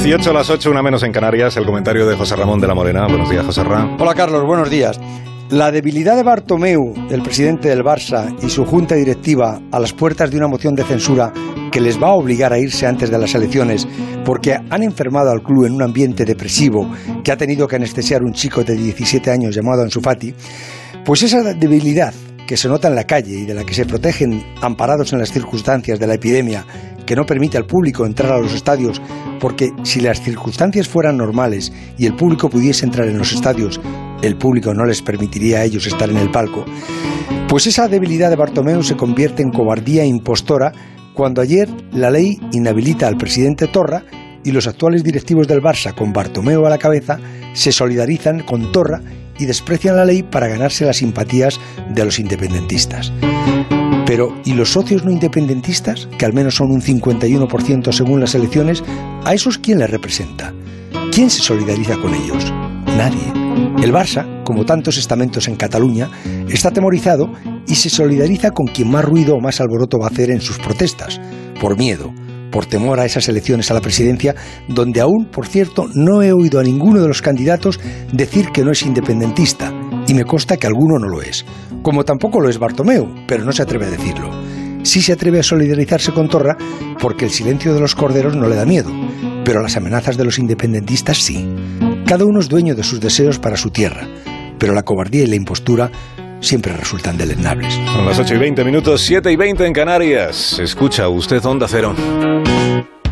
18 a las 8, una menos en Canarias, el comentario de José Ramón de la Morena. Buenos días, José Ramón. Hola, Carlos, buenos días. La debilidad de Bartomeu, el presidente del Barça, y su junta directiva a las puertas de una moción de censura que les va a obligar a irse antes de las elecciones porque han enfermado al club en un ambiente depresivo que ha tenido que anestesiar un chico de 17 años llamado Ansu Fati, pues esa debilidad que se nota en la calle y de la que se protegen amparados en las circunstancias de la epidemia, que no permite al público entrar a los estadios, porque si las circunstancias fueran normales y el público pudiese entrar en los estadios, el público no les permitiría a ellos estar en el palco, pues esa debilidad de Bartomeu se convierte en cobardía impostora cuando ayer la ley inhabilita al presidente Torra y los actuales directivos del Barça, con Bartomeu a la cabeza, se solidarizan con Torra y desprecian la ley para ganarse las simpatías de los independentistas. Pero, ¿y los socios no independentistas, que al menos son un 51% según las elecciones? ¿A esos quién les representa? ¿Quién se solidariza con ellos? Nadie. El Barça, como tantos estamentos en Cataluña, está atemorizado y se solidariza con quien más ruido o más alboroto va a hacer en sus protestas, por miedo, por temor a esas elecciones a la presidencia, donde aún, por cierto, no he oído a ninguno de los candidatos decir que no es independentista, y me consta que alguno no lo es, como tampoco lo es Bartomeu, pero no se atreve a decirlo. Sí se atreve a solidarizarse con Torra porque el silencio de los corderos no le da miedo, pero las amenazas de los independentistas sí. Cada uno es dueño de sus deseos para su tierra, pero la cobardía y la impostura siempre resultan deleznables. Son las 8:20, 7:20 en Canarias. Escucha usted Onda Cero.